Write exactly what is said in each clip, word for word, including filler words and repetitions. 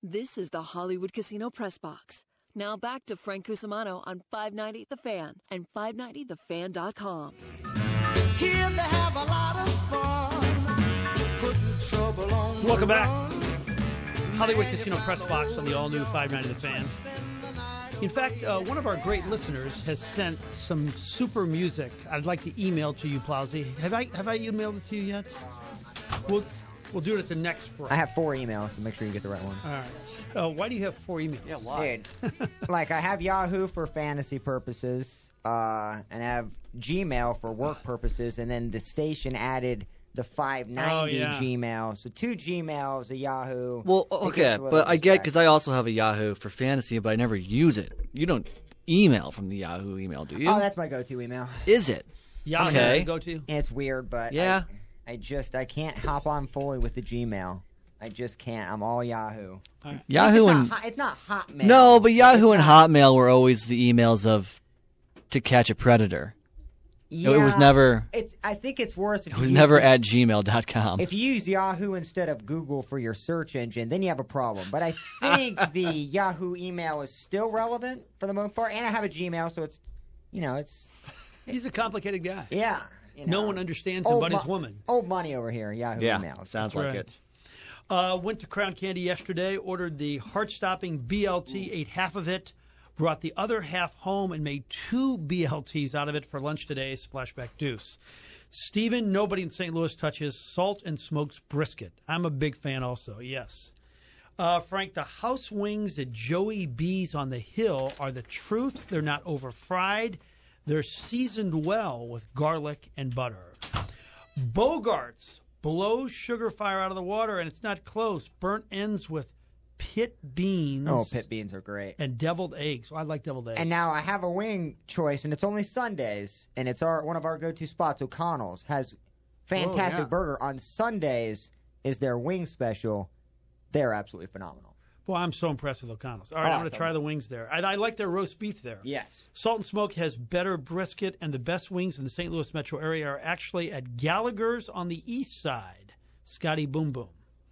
This is the Hollywood Casino Press Box. Now back to Frank Cusimano on five ninety The Fan and five ninety the fan dot com. Here they have a lot of fun, putting trouble on. Welcome back. Hollywood Casino Press Box on the all-new five ninety The Fan. In fact, uh, one of our great listeners has sent some super music I'd like to email to you, Plowsy. Have I have I emailed it to you yet? We'll, we'll do it at the next break. I have four emails, so make sure you get the right one. All right. Uh, why do you have four emails? Yeah, why? Dude, like I have Yahoo for fantasy purposes, uh, and I have Gmail for work purposes, and then the station added the five ninety Oh, yeah. Gmail. So two Gmails, a Yahoo. Well, It okay, gets a little but I get because distracting. I also have a Yahoo for fantasy, but I never use it. You don't email from the Yahoo email, do you? Oh, that's my go-to email. Is it? Yahoo Okay. go to? It's weird, but Yeah. I, I just I can't hop on fully with the Gmail. I just can't. I'm all Yahoo. Yahoo it's and not, hot- it's not Hotmail. no, but Yahoo It's and not- Hotmail were always the emails of to catch a predator. Yeah, It was never. It's. I think it's worse. If It you was use- never at gmail dot com. If you use Yahoo instead of Google for your search engine, then you have a problem. But I think the Yahoo email is still relevant for the most part, and I have a Gmail, so it's, you know, it's He's a complicated guy. yeah. You No know. one understands him Old but his mo- woman. Old money over here. Yahoo yeah, emails. sounds That's like right. it. Uh, went to Crown Candy yesterday, ordered the heart-stopping B L T, ate half of it, brought the other half home, and made two B L Ts out of it for lunch today, Splashback Deuce. Steven, nobody in Saint Louis touches Salt and Smokes brisket. I'm a big fan also, yes. Uh, Frank, the house wings at Joey B's on the Hill are the truth. They're not over-fried. They're seasoned well with garlic and butter. Bogarts blows sugar fire out of the water, and it's not close. Burnt ends with pit beans. Oh, pit beans are great. And deviled eggs. Oh, I like deviled eggs. And now I have a wing choice, and it's only Sundays, and it's our one of our go-to spots. O'Connell's has fantastic Oh, yeah. burger on Sundays. Is their wing special? They're absolutely phenomenal. Boy, I'm so impressed with O'Connell's. All right, Oh, I'm going to try the wings there. And I like their roast beef there. Yes. Salt and Smoke has better brisket, and the best wings in the Saint Louis metro area are actually at Gallagher's on the east side. Scotty Boom Boom.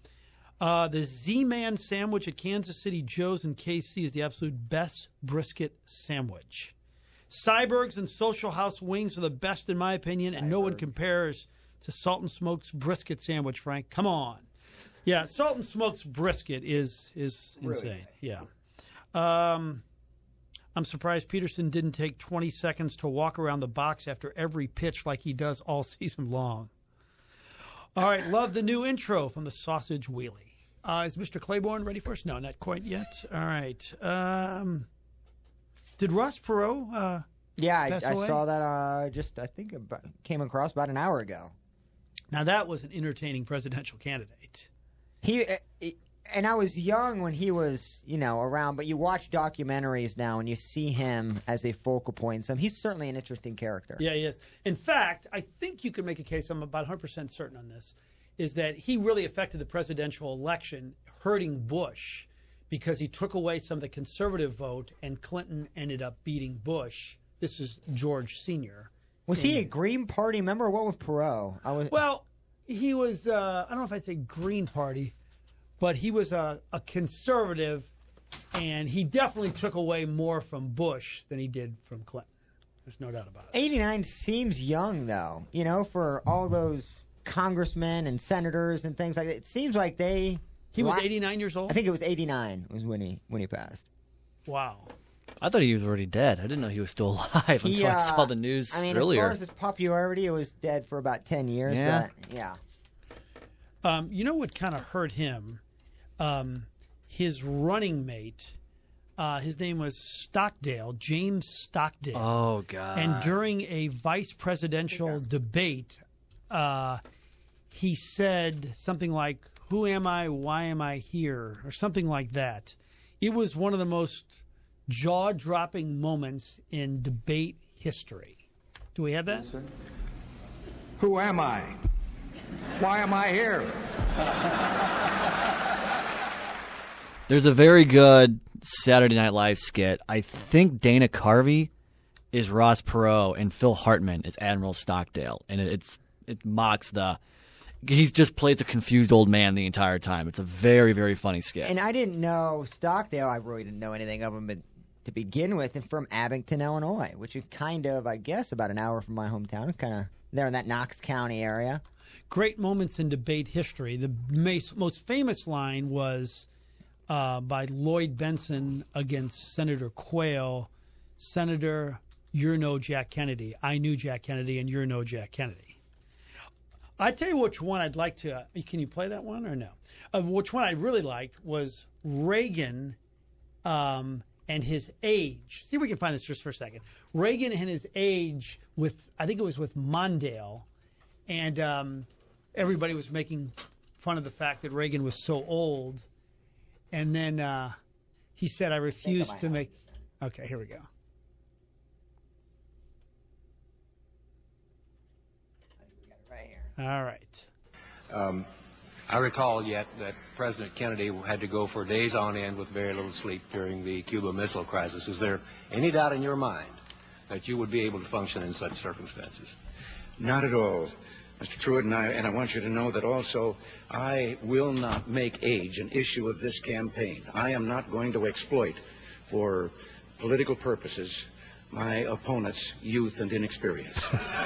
Uh, the Z-Man sandwich at Kansas City Joe's in K C is the absolute best brisket sandwich. Cybergs and Social House wings are the best in my opinion, and no one compares to Salt and Smoke's brisket sandwich, Frank. Come on. Yeah, Salt and Smoke's brisket is is insane. Yeah. Um, I'm surprised Peterson didn't take twenty seconds to walk around the box after every pitch like he does all season long. All right, love the new intro from the Sausage Wheelie. Uh, is Mister Claiborne ready for us? No, not quite yet. All right. Um, did Ross Perot uh, Yeah, I, pass I away? saw that. Uh, just I think about, came across about an hour ago. Now, that was an entertaining presidential candidate. He uh, and I was young when he was, you know, around. But you watch documentaries now, and you see him as a focal point. So he's certainly an interesting character. Yeah, he is. In fact, I think you could make a case, I'm about one hundred percent certain on this, is that he really affected the presidential election, hurting Bush, because he took away some of the conservative vote, and Clinton ended up beating Bush. This is George Senior Was he a Green Party member? Or what was Perot? I was. Well, he was, uh, I don't know if I'd say Green Party, but he was a, a conservative, and he definitely took away more from Bush than he did from Clinton. There's no doubt about it. eighty-nine seems young, though. You know, for all those congressmen and senators and things like that. It seems like they. He was la- eighty-nine years old? I think it was eighty-nine was when he when he passed. Wow. I thought he was already dead. I didn't know he was still alive He, until I uh, saw the news I mean, earlier. as far as his popularity, it was dead for about ten years. Yeah. But yeah. Um, you know what kind of hurt him? Um, his running mate, uh, his name was Stockdale, James Stockdale. Oh, God. And during a vice presidential debate, uh, he said something like, "Who am I? Why am I here?" or something like that. It was one of the most jaw-dropping moments in debate history. Do we have that? Yes, Who am I? Why am I here? There's a very good Saturday Night Live skit. I think Dana Carvey is Ross Perot and Phil Hartman is Admiral Stockdale, and it, it's it mocks the he just plays a confused old man the entire time. It's a very, very funny skit. And I didn't know Stockdale. I really didn't know anything of him to begin with. And from Abington, Illinois, which is kind of, I guess, about an hour from my hometown. Kind of there in that Knox County area. Great moments in debate history. The most, most famous line was uh, by Lloyd Benson against Senator Quayle. Senator, you're no Jack Kennedy. I knew Jack Kennedy, and you're no Jack Kennedy. I tell you which one I'd like to. Uh, can you play that one or no? Uh, which one I really liked was Reagan um, and his age. See if we can find this just for a second. Reagan and his age with, I think it was with Mondale, and um, everybody was making fun of the fact that Reagan was so old. And then uh, he said, I refuse to make. Okay, here we go. All right. Um, I recall yet that President Kennedy had to go for days on end with very little sleep during the Cuba Missile Crisis. Is there any doubt in your mind that you would be able to function in such circumstances? Not at all, Mister Truitt, and I, and I want you to know that also I will not make age an issue of this campaign. I am not going to exploit for political purposes my opponent's youth and inexperience.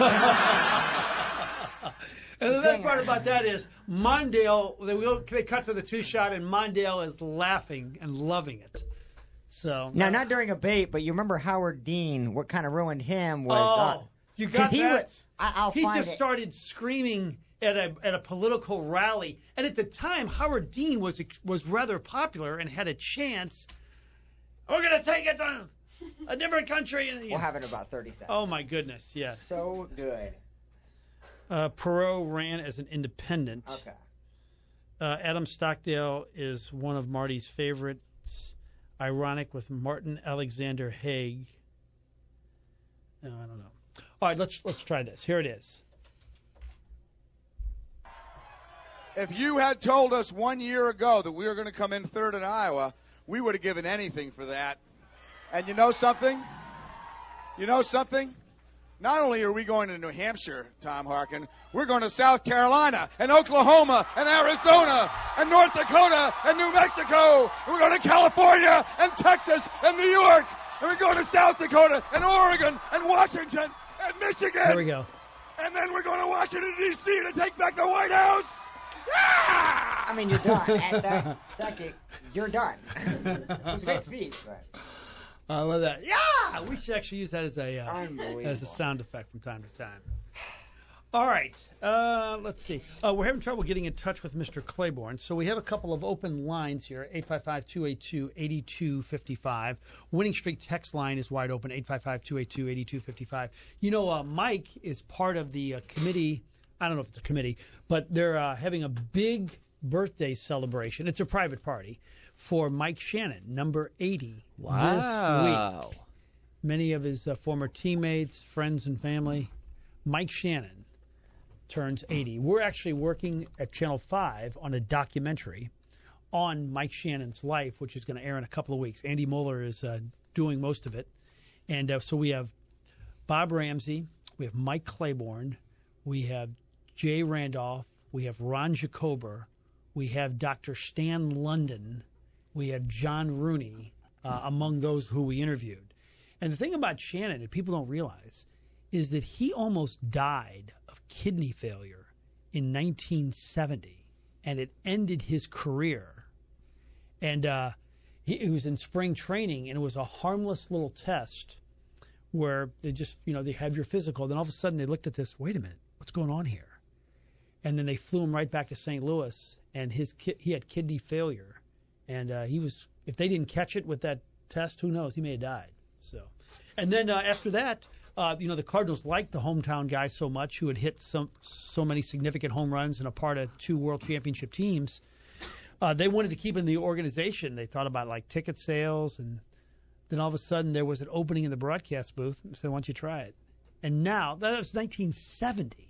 And the best part about that is Mondale, they, will, they cut to the two-shot, and Mondale is laughing and loving it. So Now, uh, not during a debate, but you remember Howard Dean, what kind of ruined him was... Oh, uh, you got he that? Was, I, I'll he find just it. started screaming at a at a political rally. And at the time, Howard Dean was was rather popular and had a chance. We're going to take it to a different country. And, We'll have it in about thirty seconds. Oh, my goodness, yes. So good. Uh, Perot ran as an independent. Okay. Uh, Adam Stockdale is one of Marty's favorites. Ironic with Martin Alexander Haig. No, I don't know. All right, let's let's try this. Here it is. If you had told us one year ago that we were going to come in third in Iowa, we would have given anything for that. And you know something? You know something? Not only are we going to New Hampshire, Tom Harkin, we're going to South Carolina and Oklahoma and Arizona and North Dakota and New Mexico. And we're going to California and Texas and New York. And we're going to South Dakota and Oregon and Washington and Michigan. There we go. And then we're going to Washington, D C to take back the White House. Yeah! I mean, you're done. At that second, you're done. It was a great speech. But... I love that. Yeah! We should actually use that as a uh, as a sound effect from time to time. All right. Uh, let's see. Uh, we're having trouble getting in touch with Mister Claiborne, so we have a couple of open lines here. eight five five, two eight two, eight two five five. Winning Streak text line is wide open, eight five five, two eight two, eight two five five. You know, uh, Mike is part of the uh, committee. I don't know if it's a committee, but they're uh, having a big birthday celebration. It's a private party for Mike Shannon, number eighty Wow. this week. Many of his uh, former teammates, friends, and family. Mike Shannon turns eighty. We're actually working at Channel five on a documentary on Mike Shannon's life, which is going to air in a couple of weeks. Andy Mueller is uh, doing most of it. And uh, so we have Bob Ramsey, we have Mike Claiborne, we have Jay Randolph, we have Ron Jacober, we have Doctor Stan London, we have John Rooney, uh, among those who we interviewed. And the thing about Shannon that people don't realize is that he almost died of kidney failure in nineteen seventy, and it ended his career. And uh, he, he was in spring training, and it was a harmless little test where they just, you know, they have your physical. Then all of a sudden they looked at this, wait a minute, what's going on here? And then they flew him right back to Saint Louis, and his ki- he had kidney failure. And uh, he was, if they didn't catch it with that test, who knows, he may have died. So, and then uh, after that, uh, you know, the Cardinals liked the hometown guy so much, who had hit some so many significant home runs and a part of two World Championship teams. Uh, they wanted to keep in the organization. They thought about like ticket sales, and then all of a sudden there was an opening in the broadcast booth. And said, "Why don't you try it?" And now that was nineteen seventy.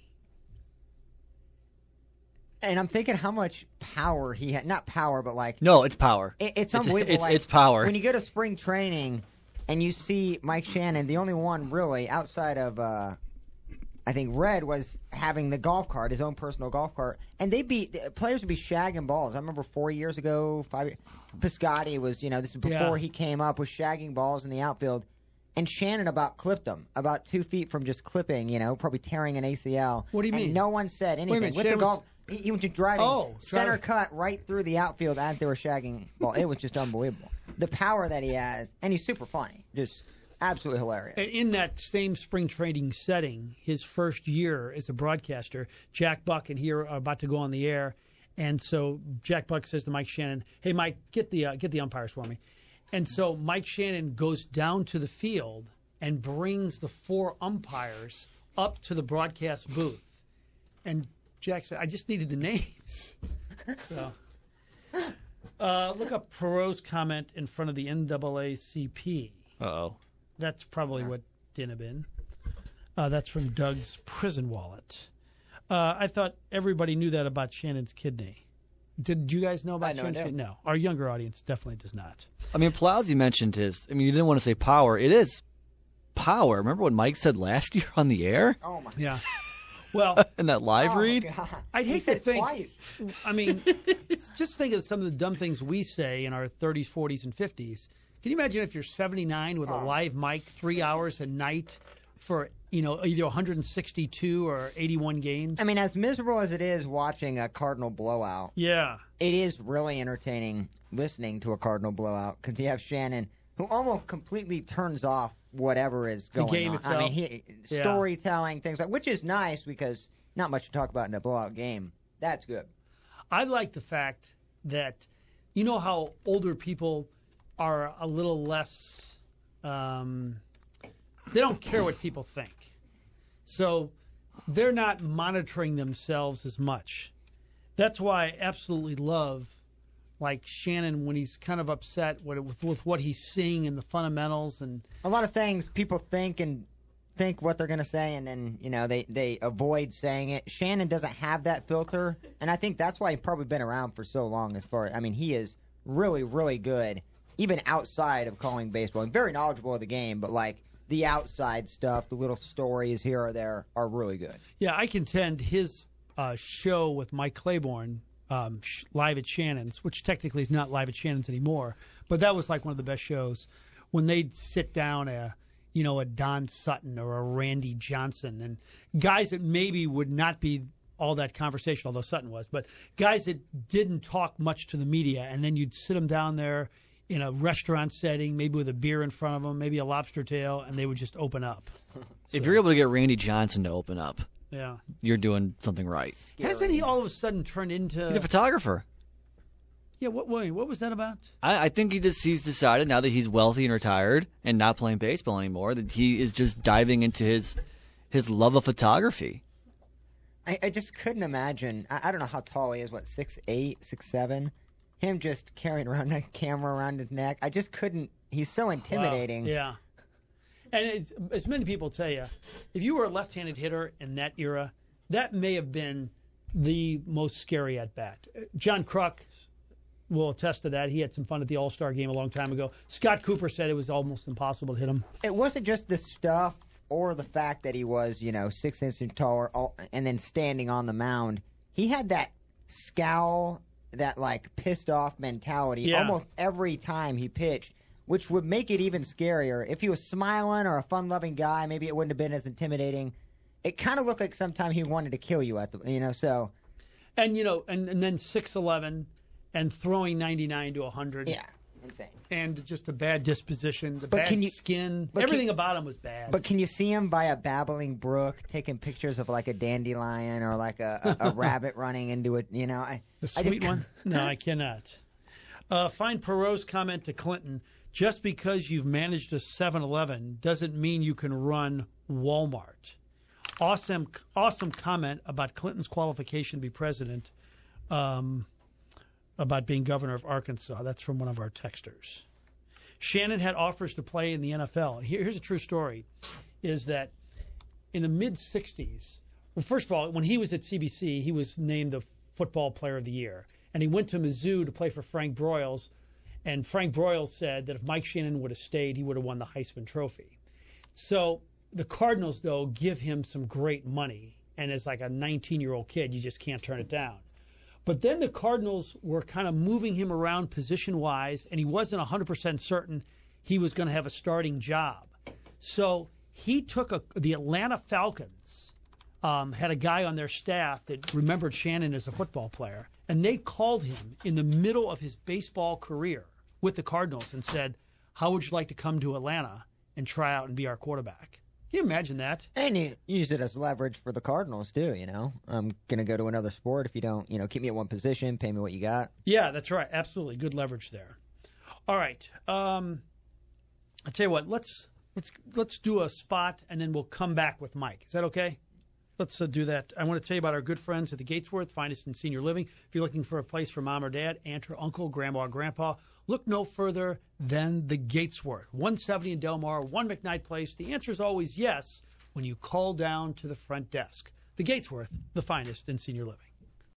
And I'm thinking how much power he had. Not power, but like... No, it's power. It, it's unbelievable. It's, like, it's power. When you go to spring training and you see Mike Shannon, the only one really outside of uh, I think Red was having the golf cart, his own personal golf cart, and they be players would be shagging balls. I remember four years ago, five. Piscotti was, you know, this is before Yeah. he came up, was shagging balls in the outfield, and Shannon about clipped him, about two feet from just clipping, you know, probably tearing an A C L. What do you and mean? No one said anything. minute, With the Shannon golf, he, he was just driving Oh, center driving. cut right through the outfield as they were shagging ball. It was just unbelievable. The power that he has, and he's super funny, just absolutely hilarious. In that same spring training setting, his first year as a broadcaster, Jack Buck and he are about to go on the air, and so Jack Buck says to Mike Shannon, "Hey, Mike, get the uh, get the umpires for me." And so Mike Shannon goes down to the field and brings the four umpires up to the broadcast booth, and Jack said, "I just needed the names." So, uh, look up Perot's comment in front of the N double A C P. Uh-oh. That's probably what didn't have been. Uh, that's from Doug's prison wallet. Uh, I thought everybody knew that about Shannon's kidney. Did you guys know about I had no Shannon's idea. kidney? No. Our younger audience definitely does not. I mean, Plowsy mentioned his. I mean, you didn't want to say power. It is power. Remember what Mike said last year on the air Oh my Yeah. Well, in that live oh, read? God. I'd He hate to said think. twice. I mean, just think of some of the dumb things we say in our thirties, forties, and fifties. Can you imagine if you're seventy-nine with a Oh. live mic three hours a night for, you know, either one hundred sixty-two or eighty-one games? I mean, as miserable as it is watching a Cardinal blowout, yeah. it is really entertaining listening to a Cardinal blowout because you have Shannon, who almost completely turns off whatever is The going game on. itself. I mean, he, Yeah. storytelling, things like, which is nice because not much to talk about in a blowout game. That's good. I like the fact that, you know how older people are a little less, um, they don't care what people think. So they're not monitoring themselves as much. That's why I absolutely love, like, Shannon when he's kind of upset with, with, with what he's seeing and the fundamentals. And A lot of things people think and think what they're going to say, and then, you know, they, they avoid saying it. Shannon doesn't have that filter, and I think that's why he's probably been around for so long as far as, I mean, he is really, really good, even outside of calling baseball, and very knowledgeable of the game, but, like, the outside stuff, the little stories here or there are really good. yeah, I contend his uh, show with Mike Claiborne, um, sh- live at Shannon's, which technically is not live at Shannon's anymore, but that was like one of the best shows when they'd sit down a, you know, a Don Sutton or a Randy Johnson and guys that maybe would not be all that conversational, although Sutton was, but guys that didn't talk much to the media, and then you'd sit them down there in a restaurant setting, maybe with a beer in front of them, maybe a lobster tail, and they would just open up. If you're able to get Randy Johnson to open up, Yeah. you're doing something right. Hasn't he all of a sudden turned into... He's a photographer. Yeah, what, wait, what was that about? I, I think he just he's decided now that he's wealthy and retired and not playing baseball anymore that he is just diving into his his love of photography. I, I just couldn't imagine. I, I don't know how tall he is. What, six eight, six seven? Him just carrying around a camera around his neck. I just couldn't. He's so intimidating. Wow. Yeah. And it's, as many people tell you, if you were a left-handed hitter in that era, that may have been the most scary at bat. John Kruk will attest to that. He had some fun at the All-Star game a long time ago. Scott Cooper said it was almost impossible to hit him. It wasn't just the stuff or the fact that he was, you know, six inches taller all, and then standing on the mound. He had that scowl, that, like, pissed off mentality Yeah. almost every time he pitched, which would make it even scarier. If he was smiling or a fun-loving guy, maybe it wouldn't have been as intimidating. It kind of looked like sometimes he wanted to kill you at the, you know, so. And, you know, and, and then six eleven and throwing ninety-nine to one hundred. Yeah, insane. And just the bad disposition, the But bad can you- skin. but Everything can- about him was bad. But can you see him by a babbling brook taking pictures of like a dandelion or like a, a, a rabbit running into it? You know, I, The I sweet just- one? No, I cannot. Uh, find Perot's comment to Clinton. Just because you've managed a seven eleven doesn't mean you can run Walmart. Awesome, awesome comment about Clinton's qualification to be president, um, about being governor of Arkansas. That's from one of our texters. Shannon had offers to play in the N F L. Here, here's a true story, is that in the mid-sixties, well, first of all, when he was at C B C, he was named the Football Player of the Year. And he went to Mizzou to play for Frank Broyles. And Frank Broyles said that if Mike Shannon would have stayed, he would have won the Heisman Trophy. So the Cardinals, though, give him some great money. And as like a nineteen-year-old kid, you just can't turn it down. But then the Cardinals were kind of moving him around position-wise, and he wasn't one hundred percent certain he was going to have a starting job. So he took a, the Atlanta Falcons, um, had a guy on their staff that remembered Shannon as a football player, and they called him in the middle of his baseball career with the Cardinals and said, how would you like to come to Atlanta and try out and be our quarterback? Can you imagine that? And you use it as leverage for the Cardinals, too, you know. I'm going to go to another sport if you don't, you know, keep me at one position, pay me what you got. Yeah, that's right. Absolutely. Good leverage there. All right. Um, I'll tell you what. Let's let's let's do a spot, and then we'll come back with Mike. Is that okay? Let's uh, do that. I want to tell you about our good friends at the Gatesworth, finest in senior living. If you're looking for a place for mom or dad, aunt or uncle, grandma or grandpa, look no further than the Gatesworth. one seventy in Del Mar, one McKnight Place. The answer is always yes when you call down to the front desk. The Gatesworth, the finest in senior living.